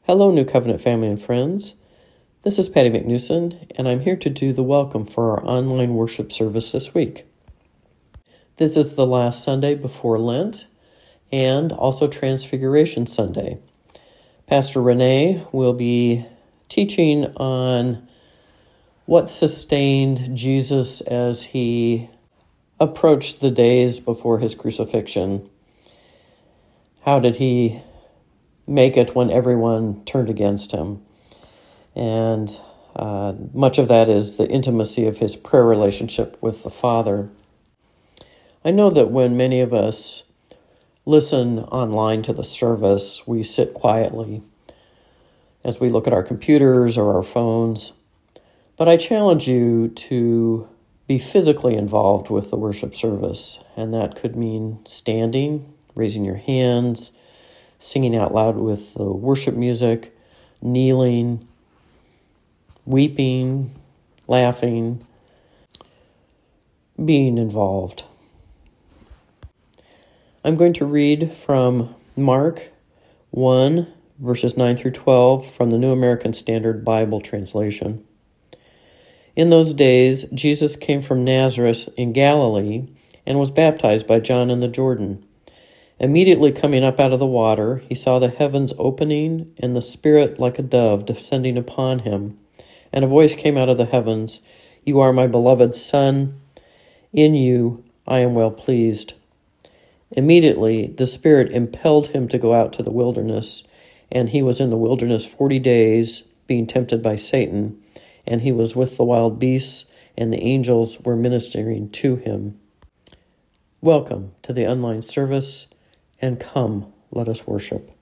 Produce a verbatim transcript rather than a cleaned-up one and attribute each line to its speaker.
Speaker 1: Hello, New Covenant family and friends. This is Patty McNewson, and I'm here to do the welcome for our online worship service this week. This is the last Sunday before Lent and also Transfiguration Sunday. Pastor Renee will be teaching on what sustained Jesus as he approached the days before his crucifixion. How did he make it when everyone turned against him? And uh, much of that is the intimacy of his prayer relationship with the Father. I know that when many of us listen online to the service, we sit quietly as we look at our computers or our phones. But I challenge you to be physically involved with the worship service, and that could mean standing, raising your hands, singing out loud with the worship music, kneeling, weeping, laughing, being involved. I'm going to read from Mark one, verses nine through twelve from the New American Standard Bible Translation. In those days, Jesus came from Nazareth in Galilee and was baptized by John in the Jordan. Immediately coming up out of the water, he saw the heavens opening and the Spirit like a dove descending upon him. And a voice came out of the heavens, "You are my beloved Son. In you I am well pleased." Immediately the Spirit impelled him to go out to the wilderness, and he was in the wilderness forty days, being tempted by Satan, and he was with the wild beasts, and the angels were ministering to him. Welcome to the online service, and come, let us worship.